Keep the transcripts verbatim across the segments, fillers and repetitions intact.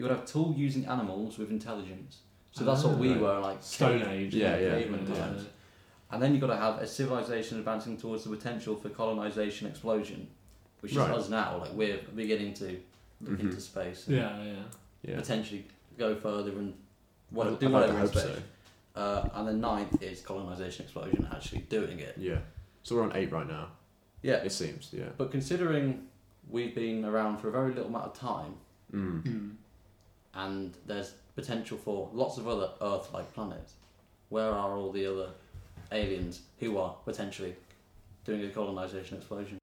you would have tool-using animals with intelligence. So that's what we right. were, like Stone cave, Age. Yeah, yeah. caveman yeah. times. And then you've got to have a civilization advancing towards the potential for colonization explosion, which Right. is us now. Like we're beginning to look Mhm. into space and Yeah, yeah. Yeah. potentially go further and what, I'd- do I'd like whatever to in hope space. Uh, and the ninth is colonization explosion, actually doing it. Yeah. So we're on eight right now. Yeah, It seems. Yeah. but considering we've been around for a very little amount of time, Mm. Mm. and there's potential for lots of other Earth-like planets, where are all the other aliens who are potentially doing a colonization explosion?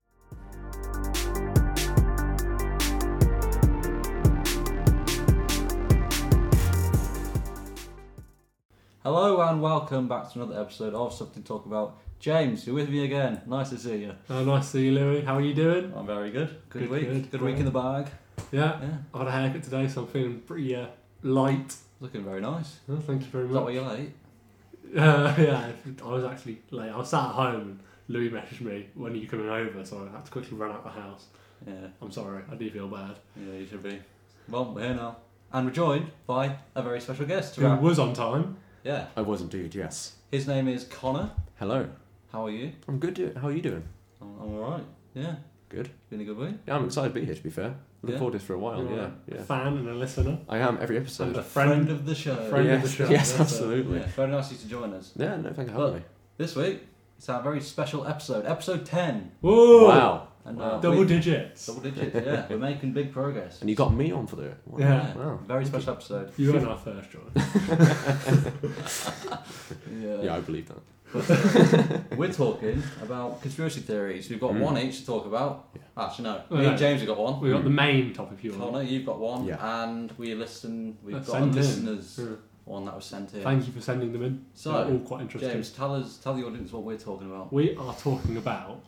Hello and welcome back to another episode of Something to Talk About. James, you're with me again. Nice to see you. Oh, nice to see you, Louis. How are you doing? I'm very good. Good, Good, week. good. Good, week in the bag. Yeah. Yeah, I've had a haircut today, so I'm feeling pretty uh, light. looking very nice. Oh, thank you very Is that much. why you're late? Uh, yeah, I was actually late. I was sat at home and Louis messaged me, when are you coming over? So I had to quickly run out the house. Yeah, I'm sorry, I do feel bad. yeah, you should be. Well, we're here now. And we're joined by a very special guest. to Who wrap- was on time. Yeah, I was indeed. Yes. his name is Connor. Hello. How are you? I'm good. dude. How are you doing? I'm, I'm alright. Yeah, Good. been a good week. Yeah, I'm excited to be here. To be fair, looking Yeah. forward to this for a while. You're Yeah. a Yeah. fan and a listener. I am every episode. A friend- friend of the show. friend of yes. the show, Yes, that's it. absolutely. Yeah, very nice of you to join us. Yeah. No, thank you for Well, having me. This week, it's our very special episode, episode ten. Whoa! Wow. And, Wow. uh, Double we- digits. Double digits, yeah. We're making big progress. And you got me on for the. Wow. Yeah. Wow. Very special episode. You weren't our first choice. Yeah. Yeah, I believe that. But, uh, we're talking about conspiracy theories. We've got Mm. one each to talk about. Yeah. Actually, no. Well, Me and no. James have got one. We got the main topic you Connor, want. you've got one. Yeah. And we listen. We've That's got a sent in. listeners Yeah. one that was sent in. Thank you for sending them in. So, They're all quite interesting. James, tell us, tell the audience what we're talking about. We are talking about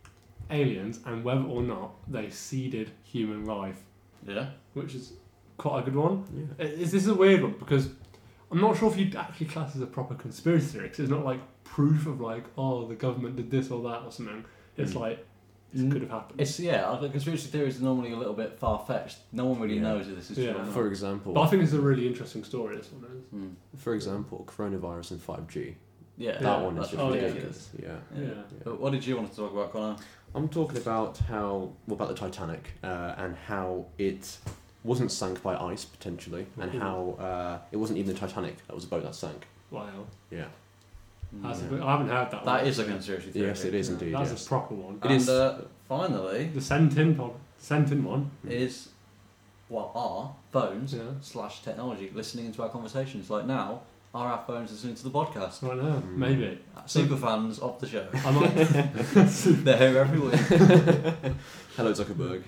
aliens and whether or not they seeded human life, Yeah. which is quite a good one. Yeah. Is this is a weird one because I'm not sure if you'd actually class it as a proper conspiracy theory because it's not like proof of like, oh, the government did this or that or something. It's Mm. like it Mm. could have happened. It's yeah. Like, conspiracy theories are normally a little bit far fetched. No one really Yeah. knows if this is Yeah. true. Or not. For example. But I think it's a really interesting story. This one is. Mm. For example, coronavirus and five G. Yeah. Yeah. That one is that's just oh, yeah. ridiculous. Yeah. Yeah. Yeah. But what did you want to talk about, Connor? I'm talking about how, well, about the Titanic uh, and how it wasn't sank by ice potentially, and Mhm. how uh, it wasn't even the Titanic that was a boat that sank. Wow. Yeah. That's Mm. a bit, I haven't heard that one. That is a actually. conspiracy theory. Yes, it is Yeah, indeed. That's yes. a proper one. It and is- uh, finally The sent in pod, sent in one. is what are phones Yeah. slash technology listening into our conversations. Like now, are our phones listening to the podcast? Right now, Mm. maybe. Super fans of the show. I might. They're here every week. Hello, Zuckerberg.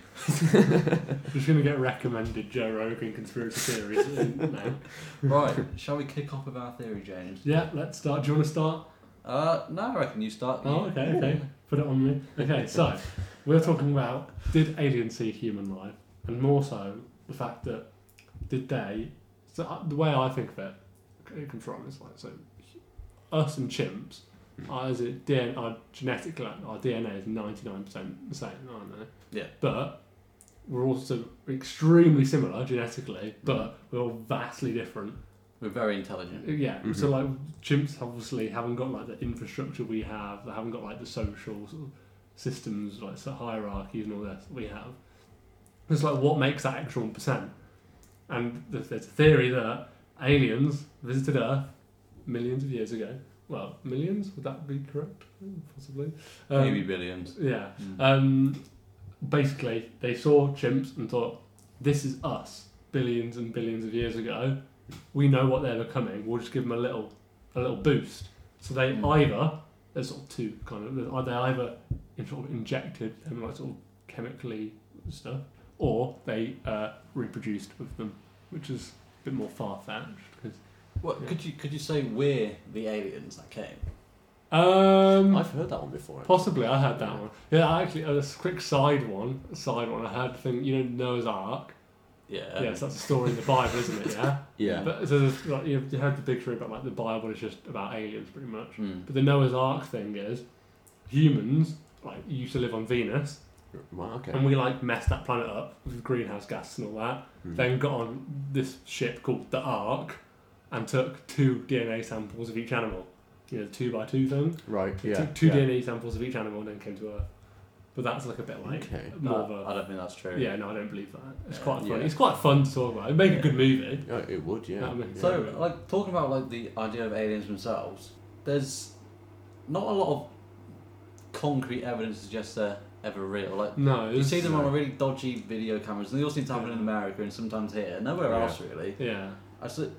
Just gonna get recommended Joe Rogan conspiracy theories now. Right, shall we kick off with our theory, James? Yeah, let's start. Do you want to start? Uh, no, I reckon you start. Oh, okay, okay. Put it on me. Okay, so we're talking about did aliens see human life, and more so the fact that did they? So uh, the way I think of it, it comes from is like so, us and chimps, are, as it D N A, our genetically our D N A is ninety nine percent the same, aren't they? Yeah. But we're also extremely similar genetically, but we're all vastly different. We're very intelligent. Yeah, Mhm. so like chimps obviously haven't got like the infrastructure we have. They haven't got like the social sort of systems, like so hierarchies and all that we have. It's like what makes that extra one percent? And there's, there's a theory that aliens visited Earth millions of years ago. Well, millions? Would that be correct? Possibly. Um, Maybe billions. Yeah. Mm. Um, basically, they saw chimps and thought, "This is us, billions and billions of years ago. We know what they're becoming. We'll just give them a little, a little boost." So they Mm. either there's sort of two kind of they either in sort of injected them like sort of chemically stuff, or they uh, reproduced with them, which is a bit more far fetched. What Yeah. could you could you say we're the aliens that came? Um, I've heard that one before. Possibly, I had that Yeah. one. Yeah, actually, a quick side one. Side one. I had the thing. You know, Noah's Ark. Yeah. Yes, that's a story in the Bible, isn't it? Yeah. Yeah. But so there's, like, you you heard the big story about like the Bible is just about aliens, pretty much. Mm. But the Noah's Ark thing is humans like used to live on Venus, Wow, okay. and we like messed that planet up with greenhouse gas and all that. Mm. Then got on this ship called the Ark and took two D N A samples of each animal. You know, the two by two thing. Right, yeah. Took two yeah. D N A samples of each animal and then came to Earth. But that's like a bit like Okay. more No, of a. I don't think that's true. Yeah, no, I don't believe that. It's Yeah. quite funny. Yeah. It's quite fun to talk about. It'd make a good movie. Oh, it would, yeah. That would- So, Yeah. like, talking about like the idea of aliens themselves, there's not a lot of concrete evidence to suggest they're ever real. Like, No, you it's- see them on a really dodgy video cameras, and they all seem to happen in Yeah. America and sometimes here, nowhere Yeah. else really. Yeah. I said,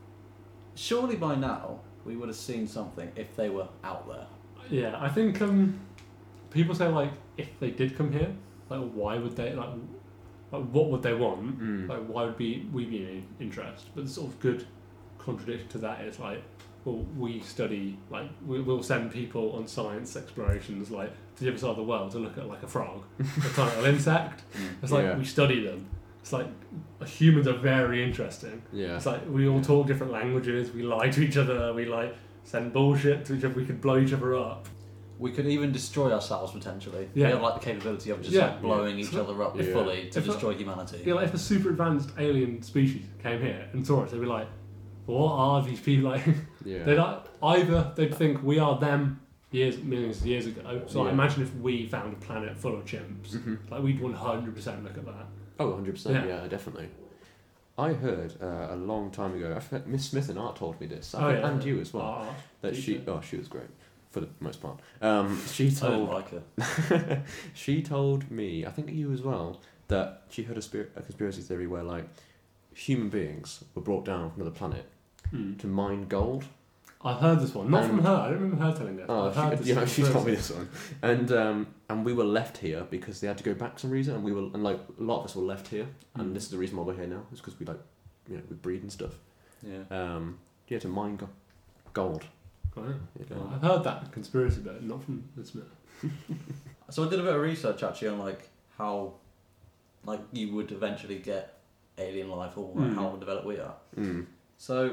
surely by now we would have seen something if they were out there. Yeah, I think um, people say like if they did come here, like why would they like, like what would they want? Mm. Like why would be we be in interest? But the sort of good contradiction to that is like, well, we study like we, we'll send people on science explorations like to the other side of the world to look at like a frog, a tiny little insect. It's like Yeah. we study them. It's like humans are very interesting. Yeah. It's like we all talk different languages. We lie to each other. We like send bullshit to each other. We could blow each other up. We could even destroy ourselves potentially. Yeah. We have like the capability of just Yeah. like blowing Yeah. each other up Yeah. fully to If I- destroy humanity. You know, like if a super advanced alien species came here and saw us, they'd be like, "What are these people like?" Yeah. They'd like, either they'd think we are them years, millions of years ago. So I Yeah. imagine if we found a planet full of chimps, Mhm. like we'd one hundred percent look at that. Oh, one hundred percent, Yeah. yeah, definitely. I heard uh, a long time ago, I forget, Miss Smith and Art told me this, I Oh, think, yeah. and you as well, Ah, that she, teacher. oh, she was great, for the most part. Um, she I don't told, like her. she told me, I think you as well, that she heard a, spir- a conspiracy theory where, like, human beings were brought down from another planet Hmm. to mine gold. I've heard this one, not Um, from her. I don't remember her telling this. but Oh, I've heard she, this you know, from she a told me person. this one, and um, and we were left here because they had to go back for some reason, and we were, and like a lot of us were left here, and Mm. this is the reason why we're here now, is because we like, you know, we breed and stuff. Yeah. Um, yeah, to mine go- gold. Wow. Yeah. Well, I've heard that conspiracy, but not from Miss Smith. So I did a bit of research actually on like how, like you would eventually get alien life or like, Mm. how developed we are. Mm. So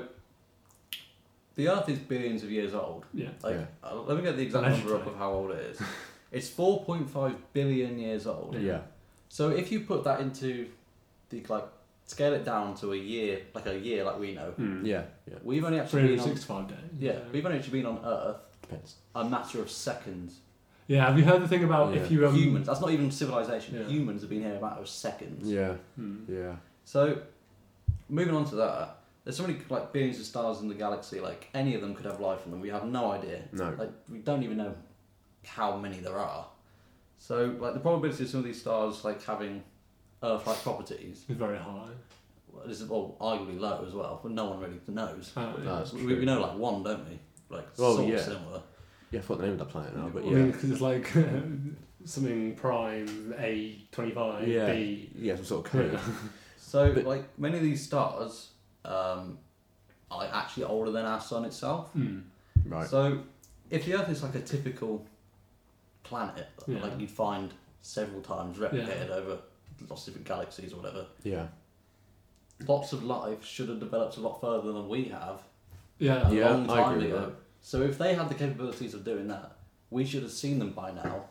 the Earth is billions of years old. Yeah. Like, Yeah. uh, let me get the exact number up Allegedly. of how old it is. It's four point five billion years old. Yeah. So if you put that into the like scale it down to a year, like a year, like we know, Mm. Yeah. Yeah. we've only actually been on, three hundred sixty-five days. yeah, we've only actually been on Earth Depends. a matter of seconds. Yeah, have you heard the thing about Yeah. if you um, Humans, that's not even civilization. Yeah. Humans have been here a matter of seconds. Yeah. Hmm. Yeah. So, moving on to that, there's so many like billions of stars in the galaxy. Like any of them could have life in them. We have no idea. No. Like we don't even know how many there are. So, like the probability of some of these stars like having Earth-like properties It's very high. well, is well arguably low as well, but no one really knows. Oh, yeah. That's we, true. we know like one, don't we? Like Well, sort yeah. of similar. Yeah, I forgot the name of that planet now, but I yeah. mean, because it's like something prime A twenty-five Yeah. B. Yeah, some sort of code. So, But- like many of these stars um, are like, actually older than our sun itself. Hmm. Right. So, if the Earth is like a typical planet, Yeah. like you'd find several times replicated Yeah. over lots of different galaxies or whatever, Yeah. lots of life should have developed a lot further than we have Yeah. a Yeah, long I time agree with ago. So, if they had the capabilities of doing that, we should have seen them by now.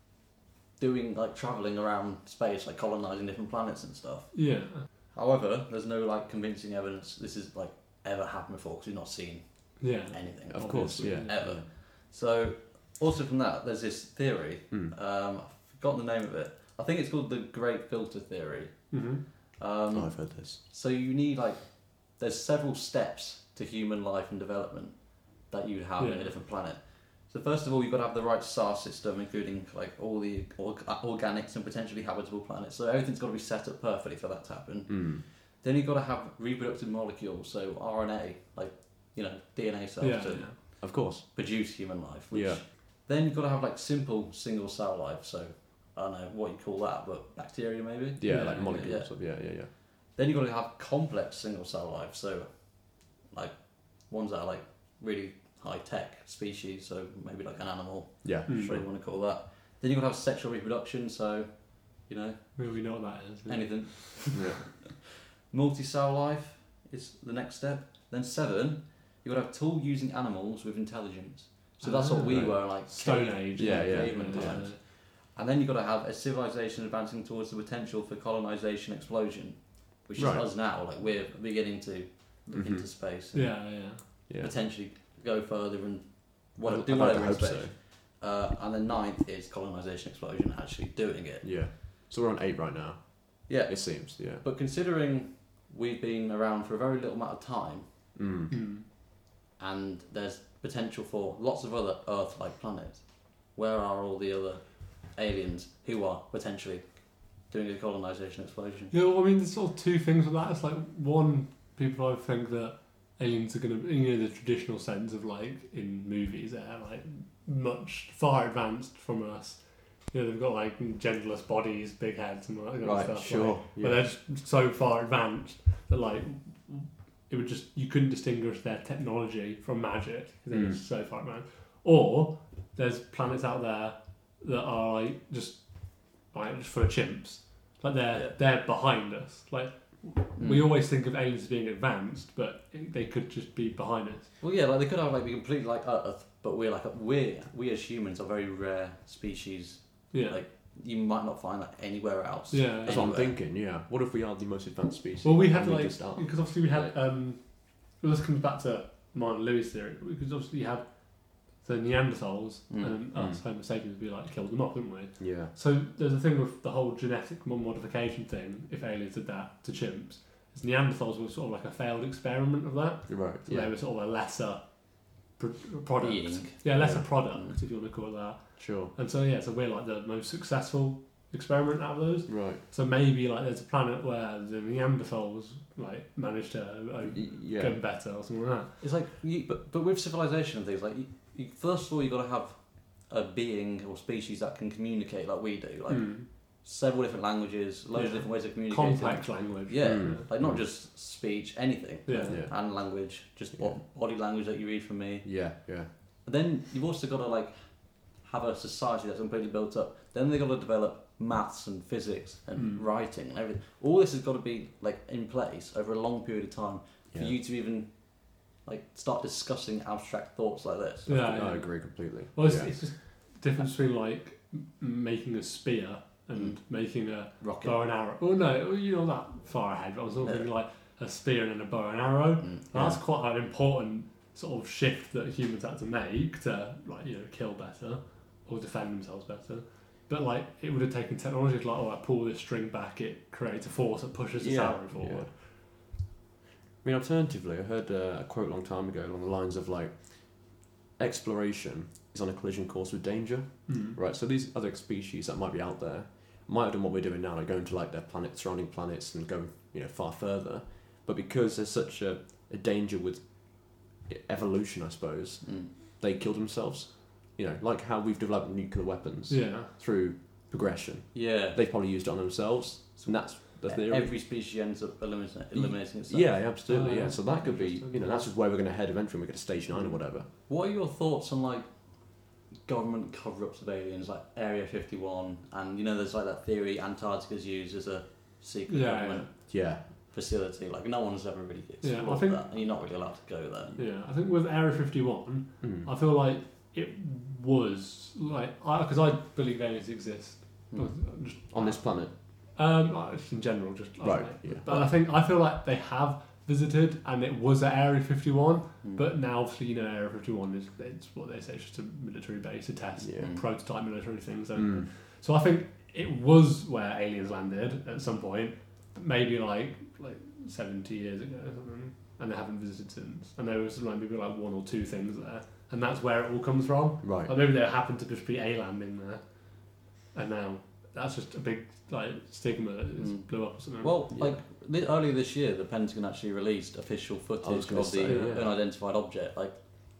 Doing like traveling around space, like colonizing different planets and stuff. Yeah. However, there's no like convincing evidence this is like ever happened before because we've not seen Yeah. anything. Of course, Obviously, yeah. Ever. So, also from that, there's this theory. Mm. Um, I've forgotten the name of it. I think it's called the Great Filter Theory. Mm-hmm. Um, Oh, I've heard this. So you need like, there's several steps to human life and development that you'd have in Yeah. a different planet. So first of all, you've got to have the right star system, including like all the org- organics and potentially habitable planets. So everything's got to be set up perfectly for that to happen. Mm. Then you've got to have reproductive molecules, so R N A, like you know D N A cells Yeah. to yeah. Of course. produce human life. Which, Yeah. Then you've got to have like simple single cell life. So I don't know what you call that, but bacteria maybe. Yeah, Yeah, like yeah, molecules. yeah. Of, yeah, yeah, yeah. Then you've got to have complex single cell life. So like ones that are like really high tech species. So maybe like an animal, Yeah, Mm. whatever you want to call that. Then you've got to have sexual reproduction. So you know Well, we know what that is. yeah. anything. yeah. Multi-cell life is the next step. Then seven, you've got to have tool using animals with intelligence. So that's what we Ah, right. were like Stone cave- Age. Yeah, yeah, caveman yeah. times. And then you've got to have a civilization advancing towards the potential for colonization explosion, which Right. is us now. Like we're beginning to look Mhm. into space and Yeah, yeah. Yeah. potentially go further and I'd- what, I'd do like whatever to in hope space. so. Uh, and then ninth is colonization explosion, actually doing it. Yeah. So we're on eight right now. Yeah, It seems. Yeah. but considering we've been around for a very little amount of time, Mm. Mm. and there's potential for lots of other Earth-like planets, where are all the other aliens who are potentially doing a colonization explosion? Yeah, well, I mean, there's sort of two things with that. It's like, one, people I think that aliens are going to, you know, the traditional sense of like in movies, they're like much far advanced from us. You know, they've got like genderless bodies, big heads, and all that kind of Right. stuff. Sure. Like, Yeah. But they're just so far advanced that like it would just you couldn't distinguish their technology from magic because they're Mm. just so far advanced. Or there's planets out there that are like just like just full of chimps. Like they're Yeah. they're behind us. Like Mm. we always think of aliens as being advanced, but they could just be behind us. Well, yeah, like they could have like be completely like Earth, but we're like a, we we as humans are very rare species. Yeah. Like you might not find that anywhere else. Yeah. That's what I'm Anywhere. thinking. Yeah. What if we are the most advanced species? Well, we had and like just are? because obviously we had um. Well, this comes back to Martin Lewis theory because obviously you had the Neanderthals Mm. and us Homo sapiens, we like killed them off, didn't we? Yeah. So there's a thing with the whole genetic modification thing. If aliens did that to chimps, is Neanderthals were sort of like a failed experiment of that. You're right. So Yeah. they were sort of a lesser pro- product. Being. Yeah, lesser Yeah. product if you want to call it that. Sure. And so yeah, so we're like the most successful experiment out of those. Right. So maybe like there's a planet where the Neanderthals like managed to uh, Y- Yeah. get better or something like that. It's like, you, but but with civilization and things like, you, you, first of all, you got to have a being or species that can communicate like we do, like Mm. several different languages, loads Yeah. of different ways of communicating. Complex language. Yeah, Mm. like not Mm. just speech, anything. Yeah. Yeah. And language, just Yeah. bo- body language that you read from me. Yeah. Yeah. But then you've also got to like have a society that's completely built up. Then they've got to develop maths and physics and Mm. writing and everything. All this has got to be like in place over a long period of time for Yeah. you to even like start discussing abstract thoughts like this. Yeah, I yeah. agree completely. Well, it's, yeah. it's just difference between like m- making a spear and making a Rocket. bow and arrow. Well, no, you're not that far ahead. But I was No. thinking like a spear and then a bow and arrow. Mm. That's quite an important sort of shift that humans had to make to like you know kill better or defend themselves better. But like it would have taken technology like oh I pull this string back, it creates a force that pushes the Yeah, arrow forward. yeah. I mean, alternatively, I heard uh, a quote a long time ago along the lines of like, exploration is on a collision course with danger, Mm. right? So these other species that might be out there might have done what we're doing now, like going to like their planet, surrounding planets, and going you know far further. But because there's such a, a danger with evolution, I suppose, Mm. they killed themselves. You know, like how we've developed nuclear weapons Yeah. through progression. Yeah. They probably used it on themselves, and that's the theory. Every species ends up eliminating, eliminating itself. Yeah, absolutely. Oh, yeah, so that could be, interesting. you know, that's just where we're going to head eventually. When we get to stage nine or whatever. What are your thoughts on like government cover-ups of aliens, like Area fifty-one, and you know, there's like that theory Antarctica's used as a secret Yeah, government Yeah, facility. Like no one's ever really Yeah, I explored think- that, and you're not really allowed to go there. Yeah. I think with Area fifty-one, mm. I feel like it was like because I, I believe aliens exist. Mm. Just, on this planet. Um, like, just in general, just like, Right, yeah. But I think I feel like they have visited, and it was at Area fifty-one. Mm. But now, obviously, you know, Area fifty-one is it's what they say, it's just a military base to test Yeah. Mm. prototype military things. So, Mm. so I think it was where aliens landed at some point, maybe like like seventy years ago or something, and they haven't visited since. And there was like maybe like one or two things there, and that's where it all comes from. Right. Like maybe there happened to just be a landing there, and now that's just a big like stigma that it's Mm. blew up or something. Well, Yeah. like thi- earlier this year, the Pentagon actually released official I was footage gonna of say, the yeah. unidentified object. Like,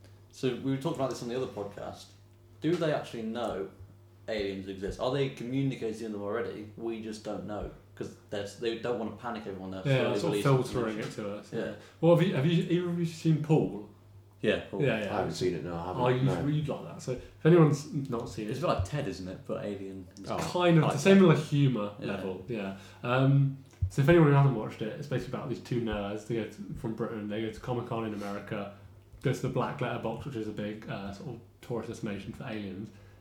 so we were talking about this on the other podcast. Do they actually know aliens exist? Are they communicating them already? We just don't know because they don't want to panic everyone. They're yeah, slowly sort of releasing filtering information. it to us. Yeah. Well, have you have you either of you seen Paul? Yeah, cool. Yeah, yeah. I haven't seen it. No, I haven't. Oh, you no. read like that. So if anyone's not seen It's it, a bit like Ted, isn't it? But alien. Oh. kind of I the like similar humour Yeah. level. Yeah. Um, so if anyone who hasn't watched it, it's basically about these two nerds. They go to, from Britain. They go to Comic Con in America. Go to the Black Letter Box, which is a big uh, sort of tourist destination for aliens.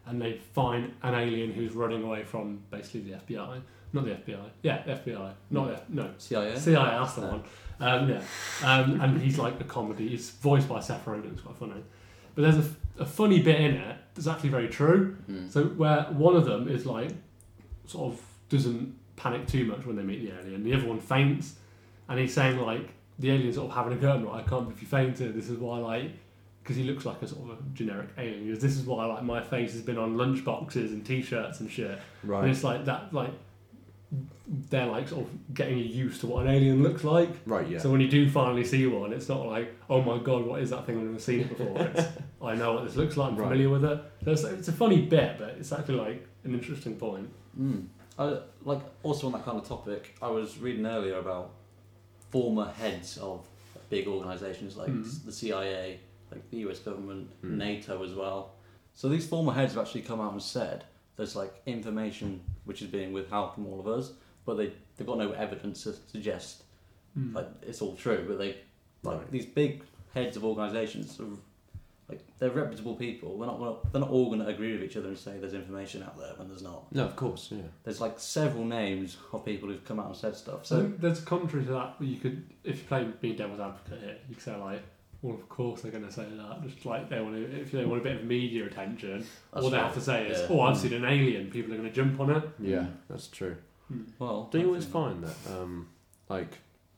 and they find an alien who's running away from basically the F B I. Not the F B I. Yeah, F B I. Not the, no. C I A? C I A, that's the Yeah. one. Um, yeah. Um, and he's like a comedy. He's voiced by Seth Rogen. It's quite funny. But there's a, a funny bit in it that's actually very true. Mm. So where one of them is like, sort of doesn't panic too much when they meet the alien. The other one faints. And he's saying like, the alien's sort of having a go at him, like, I can't believe you fainted. This is why like, because he looks like a sort of a generic alien. He goes, this is why like my face has been on lunch boxes and t-shirts and shit. Right. And it's like that, like they're like sort of getting you used to what an alien looks like. Right. Yeah. So when you do finally see one, it's not like, oh my god, what is that thing? I've never seen it before. It's, I know what this looks like. I'm Right. familiar with it. So it's, it's a funny bit, but it's actually like an interesting point. Mm. I, like also on that kind of topic, I was reading earlier about former heads of big organisations like Mm. the C I A, like the U S government, Mm. NATO as well. So these former heads have actually come out and said there's like information which is being withheld from all of us, but they they've got no evidence to suggest Mm. like it's all true. But they like Right. these big heads of organisations, are, like they're reputable people. They're not gonna, they're not all going to agree with each other and say there's information out there when there's not. No, of course. Yeah. There's like several names of people who've come out and said stuff. So So there's contrary to that, you could, if you play being devil's advocate here, you could say like, well, of course they're going to say that. Just like they want to, if they want a bit of media attention, That's all they right. have to say is, Yeah. "Oh, I've Mm. seen an alien." People are going to jump on it. Yeah. Mm. That's true. well, Do you always hopefully find that, um, like,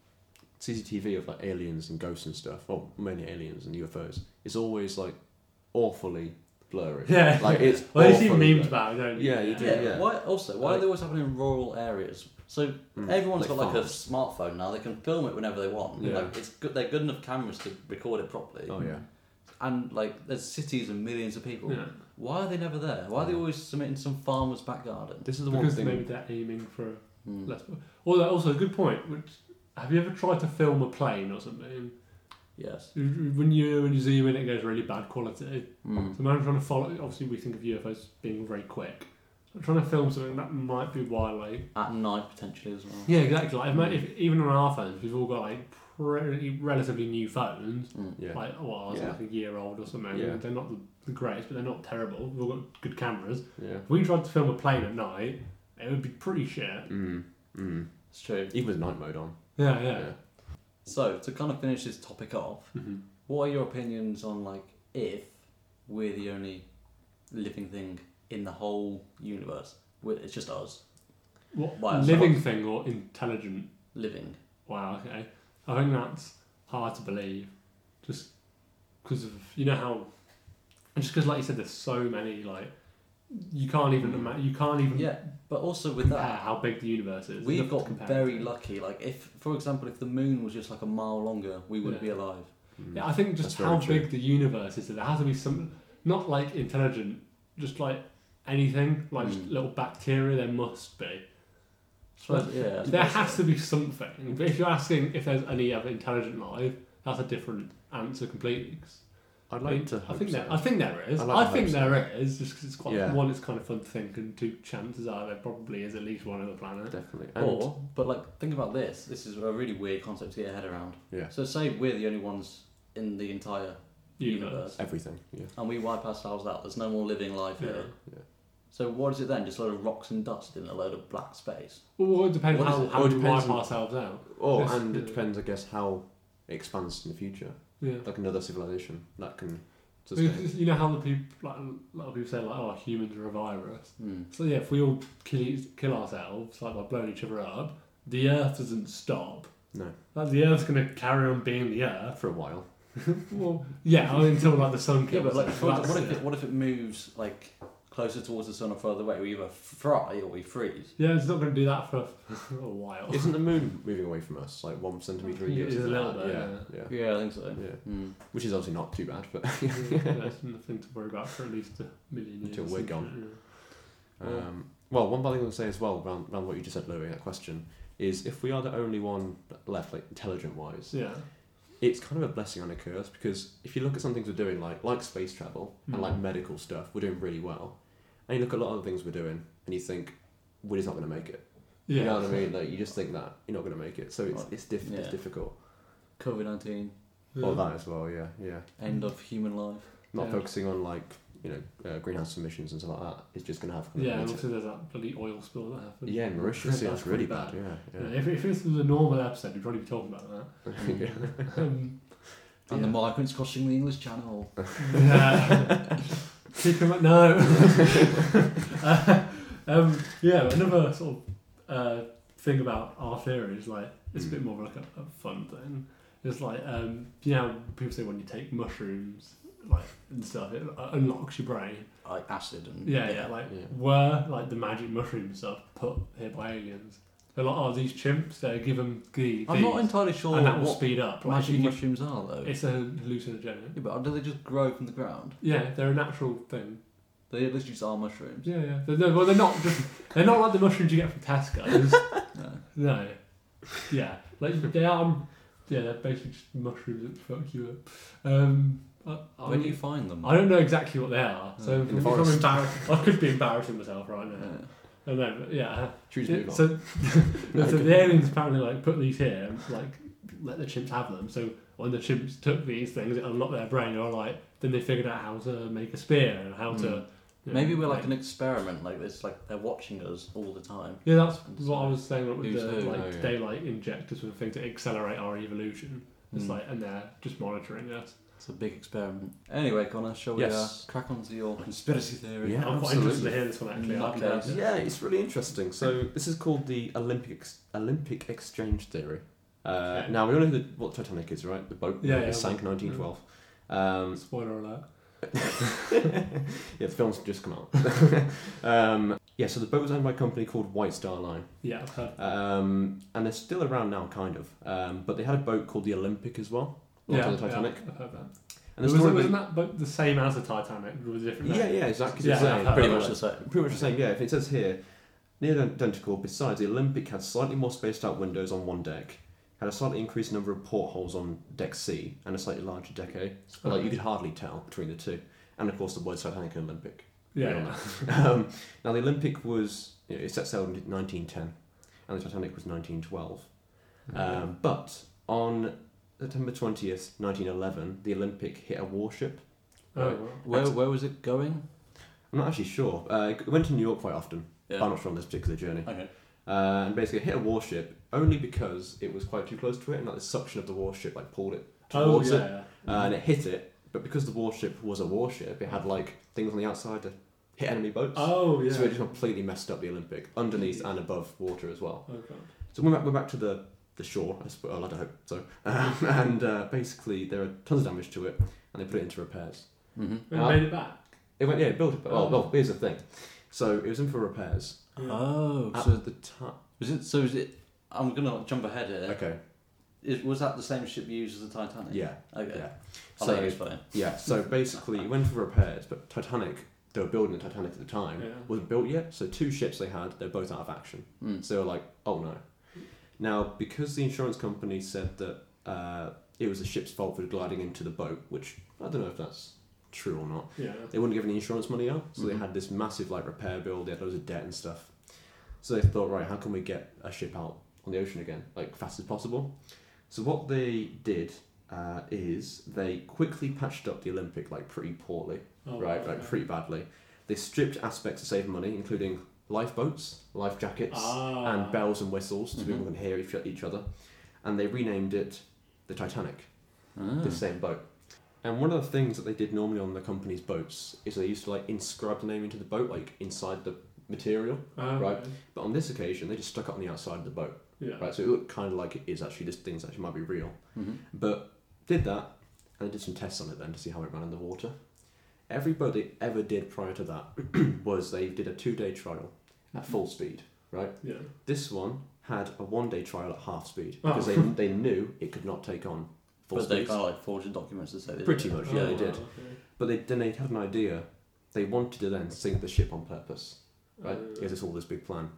C C T V of like aliens and ghosts and stuff, or mainly aliens and U F Os, it's always like awfully blurry. Yeah, Like it's. Well, you see awfully memes blurry. about it, don't you? Yeah, you not. do. Yeah. yeah. Why also? Why Like- are they always happening in rural areas? So Mm. everyone's Like got like a farms. smartphone now. They can film it whenever they want. Yeah. Like it's good. They're good enough cameras to record it properly. Oh yeah. And like there's cities and millions of people. Yeah. Why are they never there? Why are they always submitting some farmer's back garden? This is the one Because thing. maybe they're aiming for Mm. less. Well, also a good point. Which, have you ever tried to film a plane or something? Yes. When you when you zoom in, it goes really bad quality. Mm. So imagine trying to follow. Obviously, we think of U F Os being very quick. So trying to film something that might be why, like, At night potentially as well. yeah, exactly. Like, if, if, even on our phones, we've all got like pretty relatively new phones. Mm. Yeah. Like, well, Yeah. like a year old or something. Yeah. They're not the, the greatest, but they're not terrible. We've all got good cameras. Yeah. If we tried to film a plane at night, it would be pretty shit. Mm. Mm. It's true. Even with night mode on. Yeah, yeah. Yeah. So to kind of finish this topic off, Mhm. what are your opinions on like if we're the only living thing in the whole universe? We're, it's just us What By ourselves. living thing or intelligent? living. Wow. Okay. I think that's hard to believe, just because of you know how, and just because like you said, there's so many like you can't even Mm. imagine. You can't even Yeah, but also with compare that, how big the universe is. we've Nothing to got compare very to. lucky. Like if, for example, if the moon was just like a mile longer, we wouldn't Yeah. be alive. Mm. Yeah, I think just That's how very true. big the universe is. That there has to be some, not like intelligent, just like anything, like just Mm. little bacteria. There must be. So, But yeah, there has to be something. But if you're asking if there's any other intelligent life, that's a different answer completely. 'Cause I'd I, like mean, to. I Hope think so. there, I think there is. I'd I, like to think hope so. there is, just because it's quite Yeah. one. It's kind of fun to think, and two, chances are there probably is at least one other planet. Definitely. And Or, but like, think about this. This is a really weird concept to get your head around. yeah, So say we're the only ones in the entire universe, everything. Yeah. and we wipe ourselves out. There's no more living life Yeah. here. Yeah. So what is it then? Just a load of rocks and dust in a load of black space? Well, it depends What is how, it? how Well, it we depends wipe on- ourselves out. Or Yes, and yeah. it depends, I guess, how it expands in the future. Yeah. Like another civilization that can sustain. Because you know how the people, like a lot of people say, like, oh, humans are a virus. Hmm. So yeah, if we all kill each, kill ourselves, like by blowing each other up, the Earth doesn't stop. No, Like the Earth's going to carry on being the Earth. for a while. Well, yeah, until like the sun Yeah, kills but like, it. for, That's what if it. it, what if it moves like closer towards the sun or further away? We either fry or we freeze. Yeah, it's not going to do that for a while. Isn't the moon moving away from us like one centimeter a Yeah, year? it is a something little like that? bit, Yeah, yeah, Yeah, I think so. yeah. Hmm. Which is obviously not too bad, but Yeah, there's nothing to worry about for at least a million years. Until we're gone. Yeah. um, well, one bad thing I would say as well around, around what you just said, Louis, that question is if we are the only one left, like intelligent wise, Yeah. it's kind of a blessing and a curse because if you look at some things we're doing, like like space travel and Mm. like medical stuff, we're doing really well. And you look at a lot of the things we're doing, and you think we're just not going to make it. Yeah. You know what I mean? Like you just think that you're not going to make it, so it's Right. it's, diff- it's Yeah. difficult. COVID nineteen, Yeah. Or that as well, yeah, yeah. end of human life. Not Yeah. focusing on like you know, uh, greenhouse emissions and stuff like that is just going to have. Kind of Yeah, and major- also there's that bloody oil spill that happened. yeah, in Mauritius, yeah, That's it's really pretty bad. Yeah, Yeah, yeah. if, if this was a normal episode, we'd probably be talking about that. Yeah. Um, And the migrants crossing the English Channel. yeah. Keep him no. uh, um, yeah, another sort of uh, thing about our theory is like it's a bit more like a, a fun thing. It's like um, you know how people say when you take mushrooms like and stuff, it uh, unlocks your brain. Like acid and... Yeah, yeah. Like Yeah. were like the magic mushroom stuff put here by aliens? They're like, oh, these chimps. They give them the. I'm not entirely sure and that will what speed up. Like, magic you- mushrooms are, though. It's a hallucinogenic. Yeah, but do they just grow from the ground? Yeah, they're a natural thing. They literally just are mushrooms. Yeah, yeah. They're, they're- well, they're not just. They're not like the mushrooms you get from Tesco. No. No. Yeah, like they are. Yeah, they're basically just mushrooms that fuck you up. Um, I, I, Where do you find them? I don't know exactly what they are, so In if the I'm forest. embarrassed, I could be embarrassing myself right now. Yeah. I don't know, but yeah. Choose move on. So, so the aliens apparently like put these here and like let the chimps have them. So when the chimps took these things, it unlocked their brain. Or like then they figured out how to make a spear and how to. Mm. you know, Maybe we're like an experiment, like it's like they're watching us all the time. Yeah, that's And what so I was saying with who's the who? like Oh, yeah. they like inject us with a thing to accelerate our evolution. It's Mm. like and they're just monitoring us. It's a big experiment. Anyway, Connor, shall we uh, Yes. crack on to your conspiracy theory? Yeah. I'm quite absolutely. interested to hear this one actually. I'll be Okay. down to- Yeah, it's really interesting. So this is called the Olympic ex- Olympic exchange theory. Uh, Okay. Now we all know who the, what the Titanic is, right? The boat Yeah, that yeah, sank in well, nineteen twelve. Um, Spoiler alert. yeah, the film's just come out. um, yeah, so the boat was owned by a company called White Star Line, Yeah, I've heard. um, and they're still around now, kind of. Um, but they had a boat called the Olympic as well, like Yeah, the Titanic. yeah, I've heard that. And Was the it, story wasn't that boat the same as the Titanic? Or was it different? yeah, name? yeah, exactly. Yeah, the same. I've heard Pretty that. much the same. Pretty much the same, yeah. If it says here, near identical, besides, the Olympic had slightly more spaced out windows on one deck, had a slightly increased number of portholes on deck C, and a slightly larger deck A. But like, you could hardly tell between the two. And of course, the words Titanic and Olympic. Yeah. Yeah. um, now, the Olympic was, you know, it set sail in nineteen ten, and the Titanic was nineteen twelve. Um, but on September twentieth, nineteen eleven, the Olympic hit a warship. Oh, Right. well. Where where was it going? I'm not actually sure. Uh, it went to New York quite often. Yeah. But I'm not sure on this particular journey. Okay. Uh, and basically, it hit a warship only because it was quite too close to it, and like the suction of the warship like pulled it Oh, towards it, yeah. uh, and it hit it. But because the warship was a warship, it had like things on the outside to hit enemy boats. Oh, yeah. So it just completely messed up the Olympic underneath and above water as well. Oh, God. So we're back, we're back to the, the shore, I suppose. Well, I hope so. Um, and uh, basically, there are tons of damage to it, and they put it into repairs. Mm-hmm. And Uh, made it back. It went, yeah, it built it. Well, Oh. well, here's the thing. So it was in for repairs. Yeah. Oh, At so the time. is it? So is it? I'm gonna jump ahead here. Okay. Is, was that the same ship used as the Titanic? Yeah. Okay. Yeah. I'll So- let you explain. Yeah, so basically it went for repairs, but Titanic, they were building the Titanic at the time, Yeah. wasn't built yet, so two ships they had, they're both out of action. Mm. So they were like, oh no. Now, because the insurance company said that uh, it was the ship's fault for gliding into the boat, which I don't know if that's true or not, Yeah. they wouldn't give any insurance money out, so Mhm. they had this massive like repair bill, they had loads of debt and stuff. So they thought, right, how can we get a ship out on the ocean again, like fast as possible? So what they did uh, is they quickly patched up the Olympic like pretty poorly, Oh, right, wow, like okay. pretty badly. They stripped aspects to save money, including lifeboats, life jackets, Ah. and bells and whistles, so Mhm. people can hear each, each other. And they renamed it the Titanic, Ah. the same boat. And one of the things that they did normally on the company's boats is they used to like inscribe the name into the boat, like inside the material. Oh, Right. okay. But on this occasion, they just stuck it on the outside of the boat. Yeah. Right, so it looked kind of like it is actually, this thing's actually might be real. Mhm. But did that, and they did some tests on it then to see how it ran in the water. Every boat they ever did prior to that was they did a two-day trial at full speed, right? Yeah. This one had a one-day trial at half speed Oh. because they they knew it could not take on full But they speed. kind of like forged documents to say they did Pretty it. much, yeah, they Oh, did. okay. But they then they had an idea. They wanted to then sink the ship on purpose, right? Uh, Because it's all this big plan.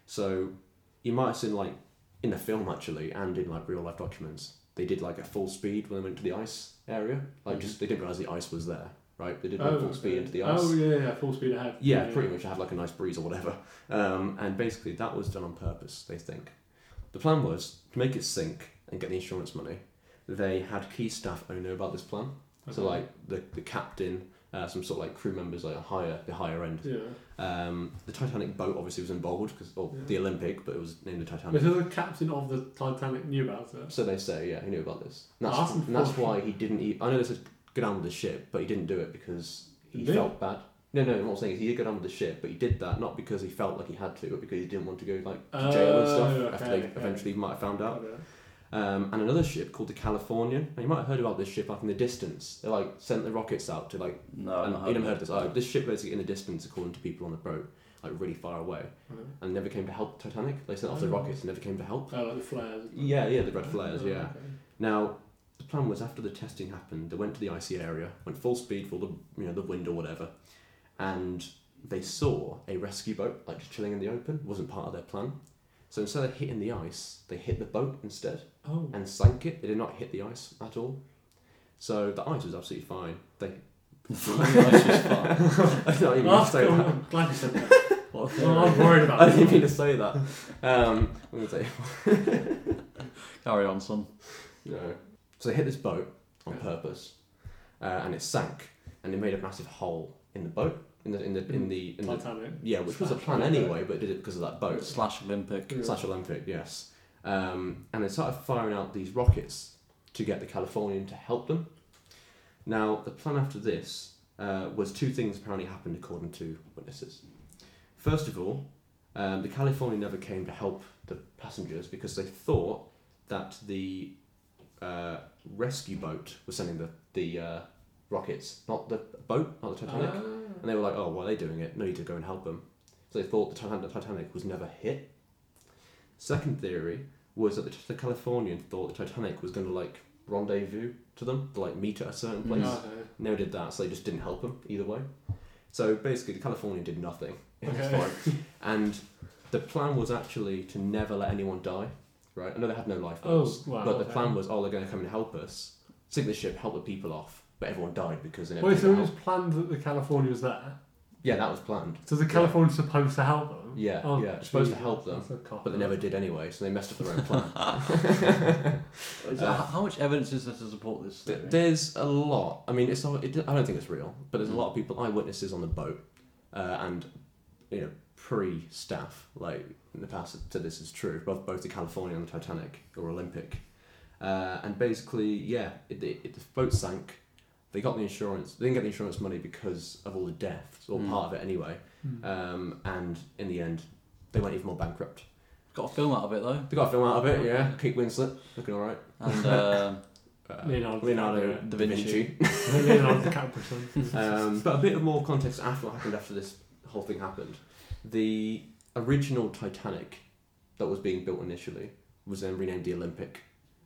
So you might have seen like in the film actually, and in like real life documents, they did like a full speed when they went to the ice area. Like Mhm. just they didn't realize the ice was there, right? They did oh, like full speed okay. into the ice. Oh, yeah, yeah, full speed ahead. Yeah, pretty much. I had like a nice breeze or whatever. Um, and basically, that was done on purpose, they think. The plan was to make it sink and get the insurance money. They had key staff only know about this plan. So, Okay. like, the, the captain uh, some sort of like crew members like a higher, the higher end. Yeah. Um, the Titanic boat obviously was involved because, or Yeah. the Olympic, but it was named the Titanic. Because the captain of the Titanic knew about it. So they say, yeah, he knew about this. And Oh, that's, that's and that's unfortunate. why he didn't. E- I know this is go down with the ship, but he didn't do it because he Did he? felt bad. No, no, what I'm saying is he did go down with the ship, but he did that not because he felt like he had to, but because he didn't want to go like to jail and stuff Oh, after okay, they okay. eventually might have found out. Okay. Um, and another ship called the Californian. Now you might have heard about this ship like in the distance. They like sent the rockets out to like. No, and I've you never heard heard this. Oh, this ship basically in the distance, according to people on the boat, like really far away, Okay. and never came to help Titanic. They sent off the Oh. rockets and never came to help. Oh, like the flares. Yeah, yeah, the red flares. Oh, Yeah. okay. Now, the plan was after the testing happened, they went to the icy area, went full speed for the you know the wind or whatever, and they saw a rescue boat like just chilling in the open. It wasn't part of their plan. So instead of hitting the ice, they hit the boat instead Oh. and sank it. They did not hit the ice at all. So the ice was absolutely fine. They. That's just fine. I didn't even That's say cool. that. I'm glad you said that. What a Oh, theory. I'm worried about I didn't that. mean to say that. Um, I'm gonna say Carry on, son. no. So they hit this boat on Yeah. purpose, uh, and it sank, and it made a massive hole in the boat, in the in the in the, in the Titanic. yeah, which was a Slash plan Olympic. anyway, but it did it because of that boat Slash Olympic. Yeah. slash Olympic, yes. Um, and they started firing out these rockets to get the Californian to help them. Now the plan after this uh, was two things apparently happened according to witnesses. First of all, um, the Californian never came to help the passengers because they thought that the uh, rescue boat was sending the the uh, rockets, not the boat, not the Titanic. Ah. And they were like, "Oh, why are they doing it? No need to go and help them." So they thought the Titanic, the Titanic was never hit. Second theory was that the, the Californian thought the Titanic was going to like rendezvous to them, to like meet at a certain place. Mm. Okay. Never did that, so they just didn't help them either way. So basically, the Californian did nothing in this Okay. fight. And the plan was actually to never let anyone die, right? I know they had no lifeboats, Oh, wow, but the okay. plan was, oh, they're going to come and help us, sink the ship, help the people off, but everyone died because they never Wait, came so to it was help. planned that the California was there? Yeah, that was planned. So the California's supposed to help them? Yeah, Oh, yeah, supposed to Jesus, help them, that's a cop but they out. never did anyway, so they messed up their own plan. So Uh, how- how much evidence is there to support this Th- theory? There's a lot. I mean, it's not, it, I don't think it's real, but there's a lot of people, eyewitnesses on the boat, uh, and you know, pre-staff, like in the past, said this is true. Both both the California and the Titanic or Olympic, uh, and basically, yeah, it, it, it, the boat sank. They got the insurance. They didn't get the insurance money because of all the deaths, or Mm. part of it anyway. Hmm. Um, and in the end, they went even more bankrupt. Got a film out of it though. They got a film out of it, yeah. Kate Winslet, looking all right. And uh, Uh, Leonardo Leonardo DiCaprio. da Da Vinci. Vinci. Leonardo DiCaprio. um, but a bit of more context after what happened after this whole thing happened. The original Titanic that was being built initially was then renamed the Olympic.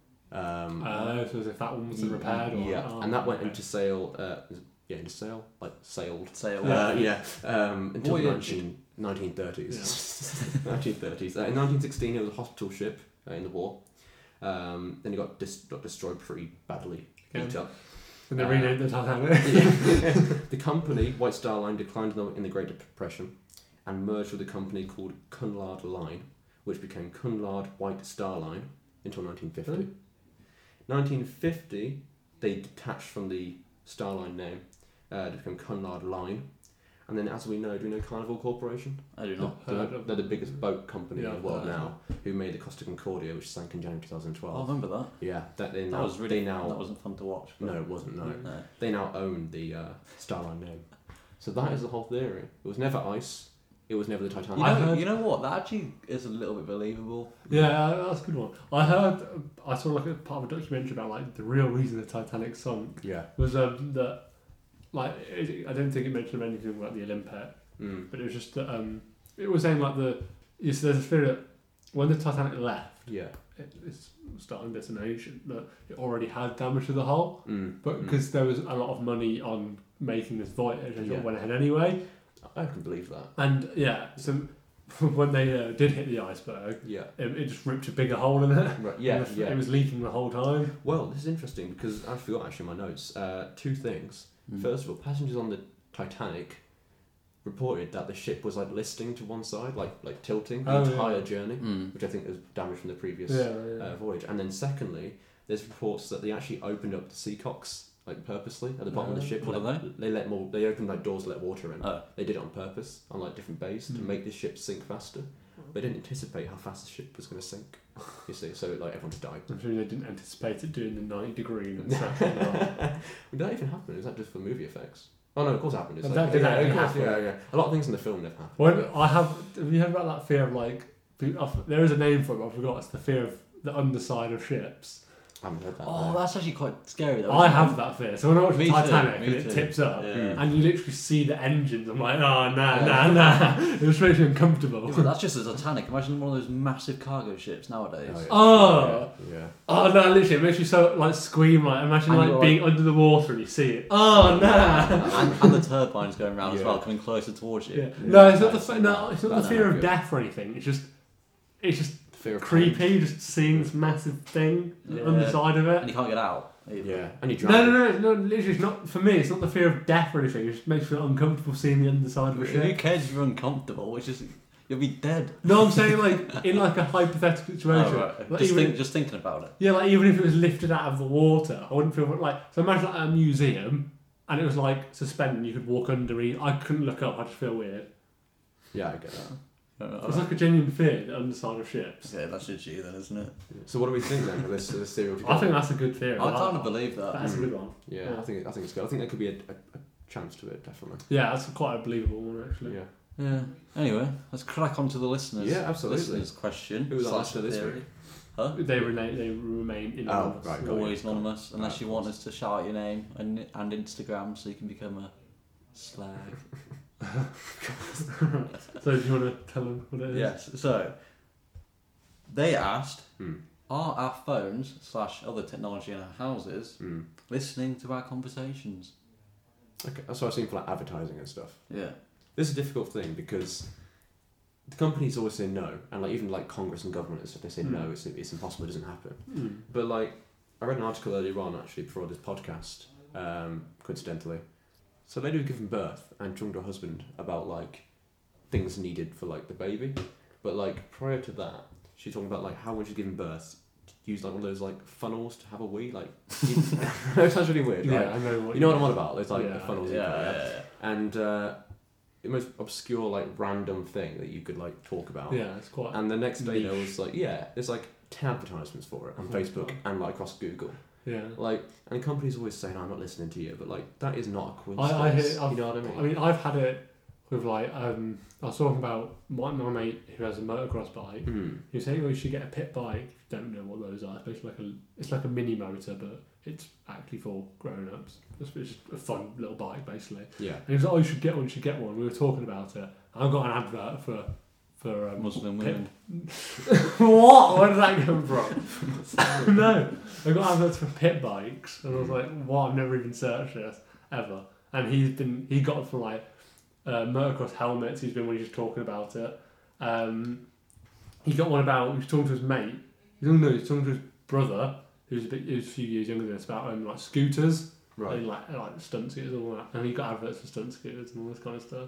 Um, Uh, so as if that one was repaired? Or, yeah, oh, and that went okay. into sail. Uh, yeah, into sail, like sailed. Sail. Uh, yeah, um, until What the year? nineteen, nineteen thirties. nineteen thirties. Uh, in nineteen sixteen, it was a hospital ship uh, in the war. Um, then it got, dis- got destroyed pretty badly, Okay. beat up. And they uh, renamed the Titanic. The company, White Star Line, declined in the, in the Great Depression and merged with a company called Cunlard Line, which became Cunlard White Star Line until nineteen fifty. Really? nineteen fifty, they detached from the Starline name uh, to become Cunlard Line. And then, as we know, do we know Carnival Corporation? I do The- not. they're, heard of they're the biggest boat company Yeah, in the I've world heard. now, who made the Costa Concordia, which sank in January twenty I twelve. remember that. Yeah, that they That now, was really. they now That wasn't fun to watch. but- no, it wasn't. No, No. they now own the uh, Starline name. So that is the whole theory. It was never ice. It was never the Titanic. You I know, heard- you know what? That actually is a little bit believable. Yeah, uh, that's a good one. I heard, I saw like a part of a documentary about like the real reason the Titanic sunk Yeah. was um, that, like, it, I don't think it mentioned anything about the Olympic, Mm. but it was just that um, it was saying like the, yes, there's a theory that when the Titanic left, Yeah. it, its starting destination, that it already had damage to the hull, Mm. but Mm. because there was a lot of money on making this voyage, and Yeah. it went ahead anyway. I can believe that. And yeah, so when they uh, did hit the iceberg, Yeah. it, it just ripped a bigger hole in it. Right. Yeah. And the- Yeah. It was leaking the whole time. Well, this is interesting because I forgot actually in my notes. Uh, two things. Mm. First of all, passengers on the Titanic reported that the ship was like listing to one side, like like tilting the Oh, yeah. entire journey, Mm. which I think was damage from the previous Yeah, yeah. uh, voyage. And then secondly, there's reports that they actually opened up the seacocks like purposely at the bottom of the Uh, ship. what let, are they? let more. They opened like doors to let water in. Oh. They did it on purpose on like different bays to Hmm. make the ship sink faster. They didn't anticipate how fast the ship was going to sink. You see, so like everyone just died. I'm sure they didn't anticipate it doing the ninety degree and stuff. Well, Did that even happen? Is that just for movie effects? Oh no, of course it happened. It's That like, did yeah, actually of course, happen. yeah, yeah. A lot of things in the film never happen. when I have, have you heard about that fear of like? There is a name for it, but I forgot. It's the fear of the underside of ships. I haven't heard that. Oh, no. that's actually quite scary though. I isn't have it? that fear. So when I watch Me the too, Titanic me and it too. tips up, Yeah. Mm. and you literally see the engines, I'm like, oh nah, nah, nah. It just makes me uncomfortable. Yeah, but that's just the Titanic. Imagine one of those massive cargo ships nowadays. Oh, yeah. Oh. yeah. yeah. Oh no, literally, it makes you so like scream. Like imagine And like you're being under the water and you see it. Oh no. and, and the turbines going around as Yeah. well, coming closer towards you. Yeah. No, it's not the That's- fe- no, it's not that's the fear not of good. death or anything. It's just, it's just Fear of creepy, just seeing this massive thing Yeah. on the side of And it. you can't get out. pain. either. Yeah, and you No, drown. no, no, no. Literally, it's not for me. It's not the fear of death or anything. It just makes me feel uncomfortable seeing the underside of a Who ship. cares if you're uncomfortable? It's just you'll be dead. No, I'm saying like in like a hypothetical situation. Oh, right. Like, just, even, think, just thinking about it. yeah, like even if it was lifted out of the water, I wouldn't feel like. So imagine like a museum and it was like suspended. and You could walk under it. I couldn't look up. I just feel weird. Yeah, I get that. It's like a genuine fear, the underside of ships. Yeah, that's just you then, isn't it? So what do we think then of this, this theory? I think that's a good theory. I like kind of that. believe that. That's a good one. Yeah, Yeah. I think I think it's good. I think there could be a, a, a chance to it, definitely. Yeah, that's quite a believable one actually. Yeah. Yeah. Anyway, let's crack on to the listeners. Yeah, absolutely. Listeners' question. Who was our slash listener this theory. week? Huh? They remain. They remain anonymous. Oh, right, got it. Always anonymous, unless Right, you of want course. us to shout out your name and and Instagram, so you can become a slag. So do you want to tell them what it is? Yes. So they asked, Hmm. are our phones slash other technology in our houses Hmm. listening to our conversations? Okay, that's what I've seen for like advertising and stuff. Yeah. This is a difficult thing because the companies always say no, and like even like Congress and government, if they say Mm. no, it's it's impossible, it doesn't happen. Mm. But like, I read an article earlier on actually before this podcast, um, coincidentally. So a lady was giving birth and talking to her husband about like things needed for like the baby, but like prior to that, she's talking about like how when she's giving birth, use like one of those like funnels to have a wee. Like, you, it sounds really weird, Yeah, right? I know what You know what I'm on about? It's like Yeah, the funnels. Yeah. you put, yeah, yeah. And uh, the most obscure, like random thing that you could like talk about. Yeah, it's quite. And the next day there Niche. was like, yeah, there's like ten advertisements for it on Oh my Facebook God. and like across Google. Yeah. Like, and companies always say, no, I'm not listening to you, but like that is not a I, coincidence. I hear. I've, you know what I mean? I mean, I've had it with like. Um, I was talking about my, my mate who has a motocross bike. Hmm. He was saying, "Oh, you should get a pit bike." If you don't know what those are, it's basically like a. It's like a mini motor, but it's actually for grown-ups. It's, it's just a fun little bike, basically. Yeah. And he was like, "Oh, you should get one. You should get one." We were talking about it. I got an advert for for um, Muslim pit- women. What? Where did that come from? No, I got adverts for pit bikes, and I was like, "What? I've never even searched this ever." And he's been he got it for like uh, motocross helmets. He's been when he was talking about it. Um, he got one about he was talking to his mate. He's no, he was talking to his brother, who's a bit who's a few years younger than us, about um, like scooters Right. and like like stunt scooters and all that. And he got adverts for stunt scooters and all this kind of stuff.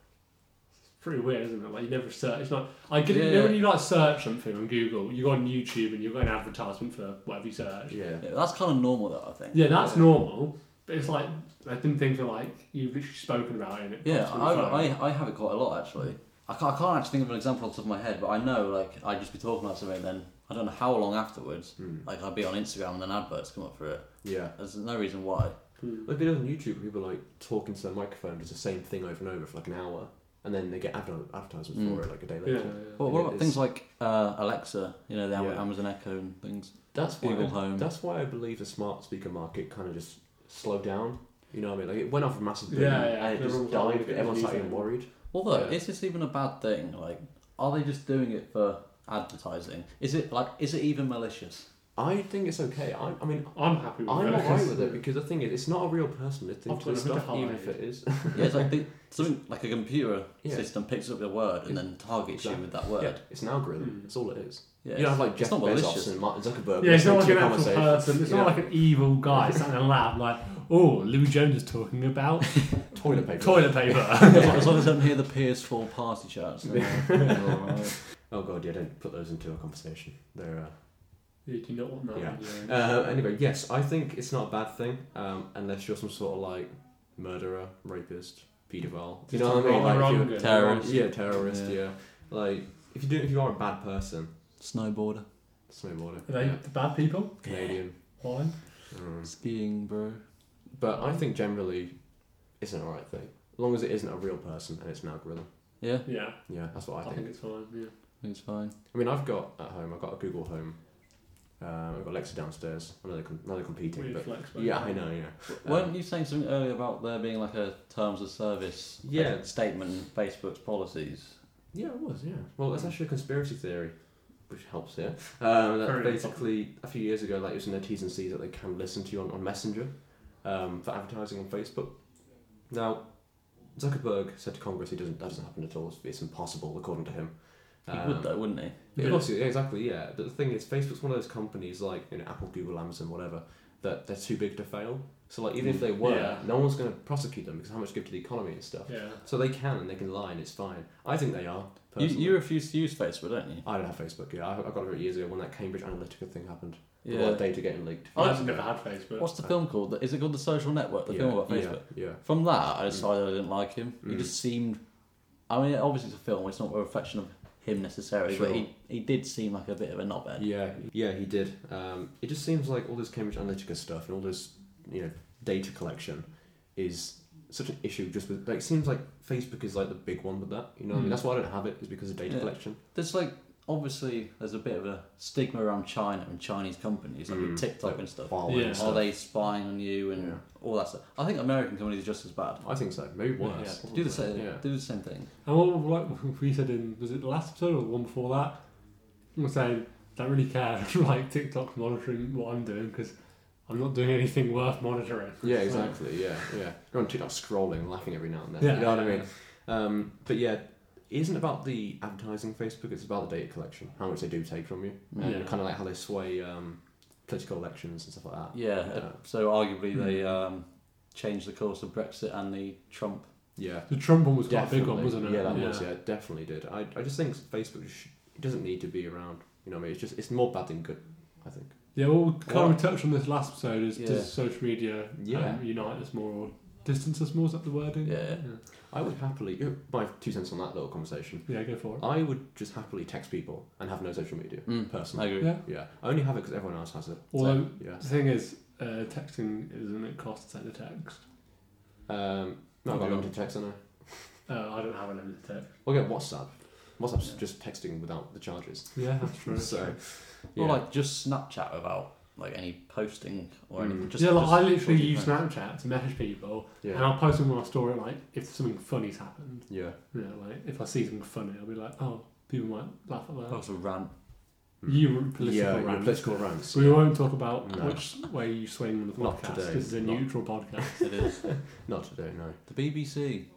Pretty weird, isn't it? Like you never search. It's not. I get you know Yeah. when you like search something on Google, you go on YouTube and you got an advertisement for whatever you search. Yeah. Yeah, that's kind of normal though, I think. Yeah, that's Yeah. normal. But it's like I didn't think of like you've literally spoken about it. And it Yeah, pops on your phone. I, I, I have it quite a lot actually. I can't, I can't actually think of an example off the top of my head, but I know like I'd just be talking about something, then I don't know how long afterwards, Hmm. like I'd be on Instagram and then adverts come up for it. Yeah. There's no reason why. Hmm. Like videos on YouTube, where people like talking to their microphone, does the same thing over and over for like an hour, and then they get adver- advertisements Mm. for it like a day Yeah, later. yeah. Well, what It about is- things like uh, Alexa, you know, the Am- Yeah. Amazon Echo and things? That's why. Google I, Home. That's why I believe the smart speaker market kind of just slowed down. You know what I mean? Like it went off a massive boom, Yeah, yeah, and it just everyone's died. like, But everyone's it's started getting easy. worried. Although, Yeah. is this even a bad thing? Like, are they just doing it for advertising? Is it like, is it even malicious? I think it's okay. I, I mean, I'm happy with I'm it. alright with it because the thing is, it's not a real person listening I've to this got nothing stuff, to even if hide. it is. Yeah, it's like the, something like a computer Yeah. system picks up your word and then targets you with that word. Yeah, it's an algorithm. Mm. That's all it is. Yeah, you don't have like it's Jeff not Bezos malicious. and Mark Zuckerberg. Yeah, it's not like listening an to actual your person. It's you not know, like an evil guy sat in a lab like, oh, Louis Jones is talking about toilet paper. toilet paper. As long as I don't hear the P S four party chats. then, uh, you're all right. Oh god, yeah, don't put those into a conversation. They're uh, Yeah, do you not want that? Yeah. on your- Uh, anyway, yes, I think it's not a bad thing, um, unless you're some sort of like murderer, rapist, paedophile. You Just know what I mean? wrong- Like, if wrong you're- good. Terrorist. yeah, terrorist. Yeah. Yeah. Like if you do, if you are a bad person, Snowboarder. snowboarder, Are they yeah. the bad people? Canadian. Why? Mm. Skiing, bro. But I think generally, it's an alright thing, as long as it isn't a real person and it's an algorithm. Yeah, Yeah, Yeah, that's what I I think. think it's fine. Yeah. I think it's fine. I mean, I've got at home. I've got a Google Home. Um, I've got Alexa downstairs. I know they're, com- I know they're competing, Weird but flex, but yeah, I know. Yeah. Weren't you saying something earlier about there being like a terms of service Yeah. like, statement in Facebook's policies? Yeah, it was. Yeah. Well, it's actually a conspiracy theory, which helps here. Um, that Very basically, a few years ago, like it was in their T's and C's that they can listen to you on, on Messenger um, for advertising on Facebook. Now, Zuckerberg said to Congress he doesn't. That doesn't happen at all. It's, it's impossible, according to him. He Um, would though, wouldn't he? Yeah, Yeah. obviously, yeah, exactly, yeah. But the thing is, Facebook's one of those companies like you know Apple, Google, Amazon, whatever, that they're too big to fail. So like even if they were, Yeah. no one's going to prosecute them because how much give to the economy and stuff. Yeah. So they can and they can lie and it's fine. I think they are. You, Personally. you refuse to use Facebook, don't you? I don't have Facebook. Yeah, I, I got it years ago when that Cambridge Analytica thing happened. A lot Yeah. of data getting leaked. I Oh, have never had Facebook. What's the film called? Is it called The Social Network? The yeah, film about yeah, Facebook. Yeah. From that, I decided I didn't like him. He Mm. just seemed. I mean, obviously it's a film. It's not a reflection of him necessarily, Sure. but he he did seem like a bit of a knobhead. Yeah, yeah, he did. Um, it just seems like all this Cambridge Analytica stuff and all this, you know, data collection is such an issue. Just with like, it seems like Facebook is like the big one with that. You know, what I mean, Mm. that's why I don't have it is because of data Yeah. collection. There's like obviously there's a bit of a stigma around China and Chinese companies like Mm. with TikTok Like and stuff. following Yeah. and Are stuff. they spying on you and Yeah. all that stuff? I think American companies are just as bad. I think so. Maybe worse. Do the same. Yeah. Do the same thing. And what like we said in was it the last episode or the one before that? We were saying don't really care like TikTok's monitoring what I'm doing because I'm not doing anything worth monitoring. Yeah, exactly. Yeah, yeah. You're on TikTok scrolling, laughing every now and then. Yeah. You know what I mean? Um, but yeah, it isn't about the advertising Facebook. It's about the data collection, how much they do take from you, and Yeah. kind of like how they sway um, political elections and stuff like that. Yeah. Yeah. uh, So arguably they Mm. um, changed the course of Brexit and the Trump. Yeah. The Trump one was quite a Definitely. big one, wasn't it? Yeah, that was. Yeah, it definitely did. I, I just think Facebook sh- it doesn't need to be around. You know what I mean? It's just it's more bad than good. I think. Yeah, well, we kind Well- of touched on this last episode. Is Yeah. does social media Yeah. um, unite us more or distance us more? Is that the wording? Yeah. I would happily. My two cents on that little conversation. Yeah, go for it. I would just happily text people and have no social media. Mm, I Personally. agree. Yeah. Yeah. I only have it because everyone else has it. Although Yeah. the thing is, uh, texting isn't it cost to send a text? Um, no, I've got limited text, haven't I? Uh, I don't have a limited text. Well, get WhatsApp. WhatsApp's just texting without the charges. Yeah, that's true. So, Or yeah. like just Snapchat without like any posting or Mm. anything. Just, yeah, like just I literally talk to use friends. Snapchat to message people, and yeah, I'll post them on my story like if something funny's happened. yeah. You know, like if I see something funny, I'll be like, oh, people might laugh at that. Post a rant. You were political yeah, your rants. political rants. We won't talk about No. which way you swing on the Not podcast. today. This is a Not- neutral podcast. It is. Not today, no. The B B C.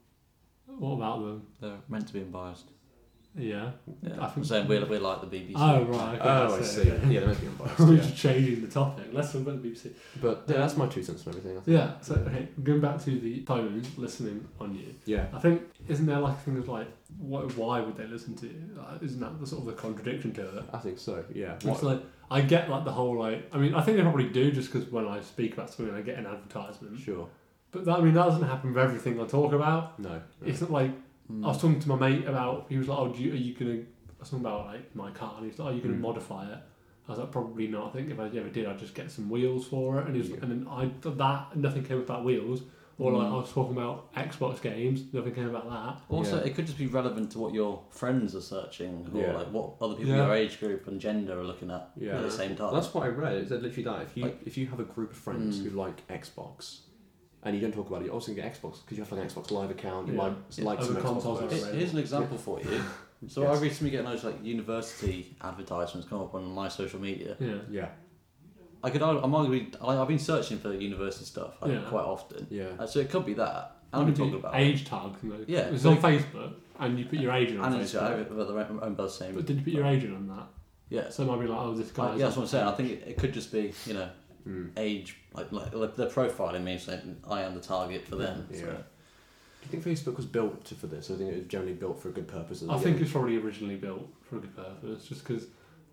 What about them? They're meant to be unbiased. Yeah. Yeah. I I'm think- saying we're, we're like the B B C. Oh right. Okay, Oh, I that's see. it, okay. Yeah, they're meant to be unbiased. We're yeah. just changing the topic. Let's talk about the B B C. But yeah, that's my two cents on everything. I think. Yeah. So okay, going back to the phone listening on you. Yeah. I think isn't there like a thing of like what, why would they listen to you? Like, isn't that the sort of the contradiction to it? I think so. Yeah. It's like I get like the whole like I mean I think they probably do just because when I speak about something I get an advertisement. Sure. But that, I mean that doesn't happen with everything I talk about. No. no. It's not like Mm. I was talking to my mate about. He was like, "Oh, do you, are you gonna?" I was talking about like my car, and he was like, "Are you gonna Mm. modify it?" I was like, "Probably not. I think if I ever did, I'd just get some wheels for it." And he was, Yeah. and then I that nothing came about wheels. Or like Mm. I was talking about Xbox games, nothing came about that. Also, Yeah. it could just be relevant to what your friends are searching, or Yeah. like what other people Yeah. your age group and gender are looking at Yeah. at the same time. That's what I read. It said literally that if you Like- if you have a group of friends Mm. who like Xbox, and you don't talk about it, you're also gonna get Xbox because you have like an Xbox Live account. You Yeah. might Yeah. like some Other Xbox. consoles are games. Here- Here's an example for you. So Yes. I recently get those like university advertisements come up on my social media. Yeah. Yeah. I could, I'm arguably, I- I've been searching for university stuff like, Yeah. quite often. Yeah. Uh, so it could be that. And You we could talk do about age tags. You know. Yeah, It's so- on Facebook, and you put your age in on and it's Facebook. uh, their own buzz saying. But did you put your age in on that? Yeah. So it might be like, oh, this guy. Like, yeah, that's what I'm saying. I think it, it could just be, you know, Mm. age, like, like, like they're profiling me, saying I am the target for them. Yeah. So. Do you think Facebook was built to, for this? Or do you think it was generally built for a good purpose? At the I think beginning? it's probably originally built for a good purpose, just because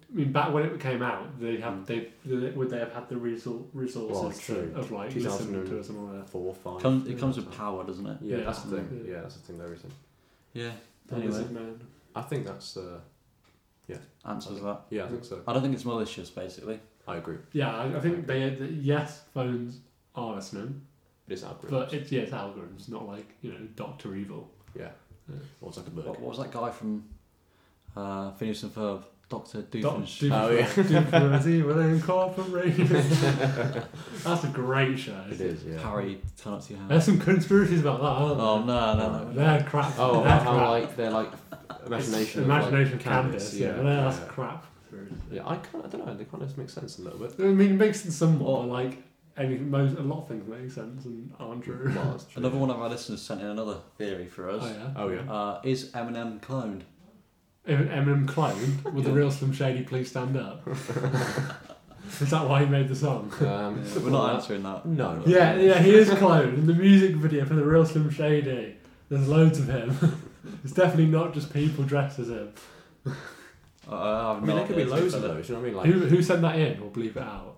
I mean, back when it came out, they have they, they would they have had the resou- resources Well, to, true. of like two listening thousand to us and all that. Four, five. Comes, it comes yeah, with power, doesn't it? Yeah, Yeah. that's the thing. Yeah. Yeah, that's the thing. There isn't. Yeah. The Anyway, Lizard Man. I think that's. Uh, answers that. yeah, I think so. I don't think it's malicious, basically. I agree. Yeah, I, I think they the, yes, phones are listening, But it's algorithms. but it's yeah, it's algorithms, not like you know Doctor Evil. yeah. Yeah. Or Zuckerberg. What, what was that guy from uh, Phineas and Ferb? Doctor Doc- Doofenshmirtz. Oh, yeah. Doofenshmirtz Evil Incorporated. That's a great show. It is. Yeah. Harry, turn up to your There's house. some conspiracies about that, aren't there? Oh, no, no, no. They're crap. Oh, they're how crap. like they're like imagination. of, like, imagination canvas. canvas. Yeah, but that's yeah. crap. Yeah, I kind I don't know. They kind of make sense a little bit. I mean, it makes sense somewhat. But like anything, most a lot of things make sense and aren't true. Well, that's true. Another one of our listeners sent in another theory for us. Oh yeah. Oh yeah. Uh, is Eminem cloned? Em- Eminem cloned. Would the Yeah. real Slim Shady please stand up? Is that why he made the song? Um, Yeah, we're not answering that. No. Yeah, yeah, he is cloned. In the music video for the real Slim Shady, there's loads of him. It's definitely not just people dressed as him. Uh, I, have I mean, no there could be idea. loads of those. You know what I mean? Like, Who who sent that in? Or bleep it out.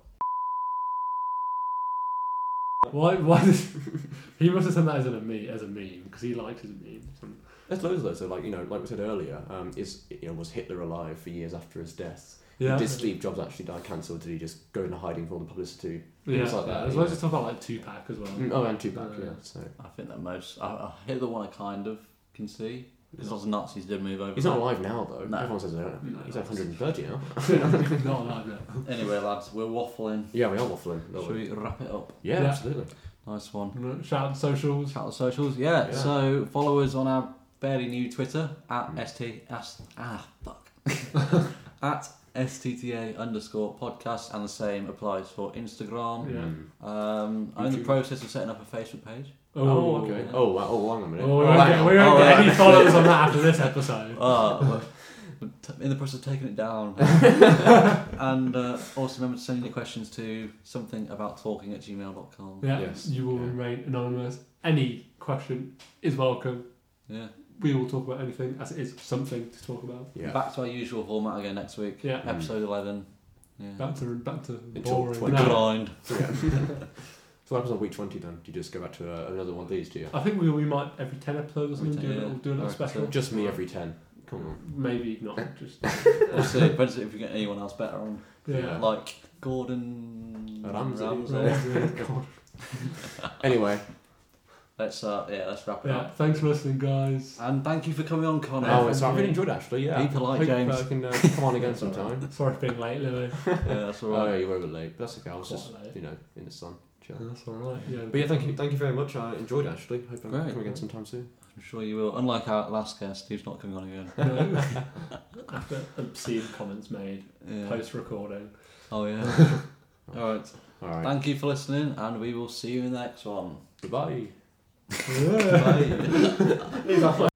Why? Why does he must have sent that as a meme? As a meme because he likes his memes. there's loads of those. So, like, you know, like we said earlier, um, is you know, was Hitler alive for years after his death? Yeah. Did Steve Jobs actually die of cancer, or did he just go into hiding for all the publicity? Yeah, Things like that, There's yeah. loads of stuff about like Tupac as well. Mm, oh, and Tupac, Yeah. yeah. So I think that most. I, I hit the one I kind of can see. Because those Nazis did move over. he's not alive now, though. No. Everyone says they don't. No. He's like one hundred thirty now. Not like that. Anyway, lads, we're waffling. Yeah, we are waffling. Should we wrap it up? Yeah, Yeah. absolutely. Nice one. Shout out to socials. Shout out to socials. Yeah, Yeah. so follow us on our fairly new Twitter at Mm. st as, ah fuck at stta underscore podcast, and the same applies for Instagram. Yeah. Mm. Um, I'm in the YouTube. process of setting up a Facebook page. Oh, okay. yeah. Oh, wow. Oh, hang on a minute. Oh, we Oh, won't hang get, on. we won't Oh, get right. any followers on that after this episode. Uh, in the process of taking it down. And uh, also remember to send your questions to something about talking at gmail dot com. Yeah, Yes. you will Yeah. remain anonymous. Any question is welcome. Yeah. We will talk about anything as it is something to talk about. Yeah. Back to our usual format again next week. Yeah. Episode eleven. Yeah. Back to back to Until boring. twenty. No, Grind. Yeah. So what happens on week twenty then? Do you just go back to uh, another one of these, do you? I think we we might every ten episodes or Every something do a ten, little yeah. do a little Alright, special. so- Just me every ten. Come on. Maybe not. Just We'll see. Depends if we get anyone else better on. yeah. Like Gordon Ramsay. God. Anyway. Let's uh yeah, let's wrap it Yeah. up. Thanks for listening, guys. And thank you for coming on, Connor. Oh, thank so I you. really enjoyed it, actually, yeah. Be polite, Hope, James. Uh, can uh, come on again sometime. Sorry for being late, Louis. Yeah, that's Oh, alright. yeah, you were a bit late. But that's okay. I was Quite just, late. you know, in the sun. Chill. That's all right. Yeah. But yeah, thank you, thank you very much. I enjoyed it, actually. Hope I Great. can come again sometime soon. I'm sure you will. Unlike our last guest, who's not coming on again. No. After obscene comments made Yeah. post recording. Oh yeah. Alright. All right. Thank you for listening, and we will see you in the next one. Goodbye. Bye. Bye.